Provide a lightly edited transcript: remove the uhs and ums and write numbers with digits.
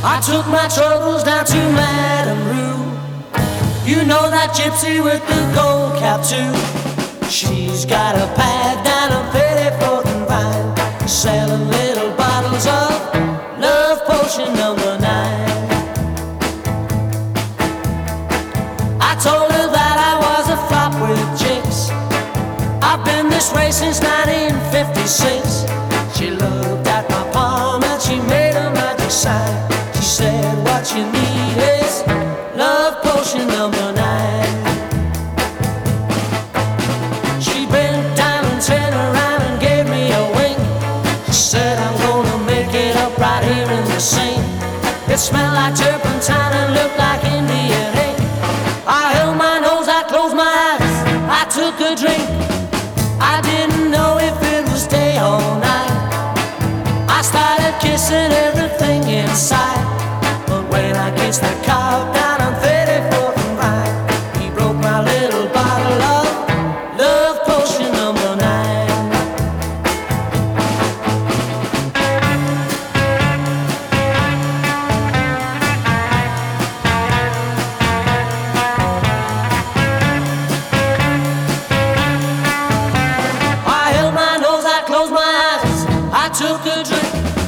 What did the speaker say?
I took my troubles down to Madame Rue. You know that gypsy with the gold cap too. She's got a pad down on 34th and Vine, selling little bottles of love potion number 9. I told her that I was a flop with chicks. I've been this way since 1956. She looked at my palm and she made a magic sign. She said, what you need is love potion number 9. She bent down and turned around and gave me a wink. She said, I'm gonna make it up right here in the sink. It smelled like turpentine and looked like Indian ink. I held my nose, I closed my eyes, I took a drink. I didn't know if it was day or night. I started kissing everything inside. But when I kissed the cop down on 34th and Vine, he broke my little bottle of love potion number 9. I held my nose, I closed my eyes, I took a drink.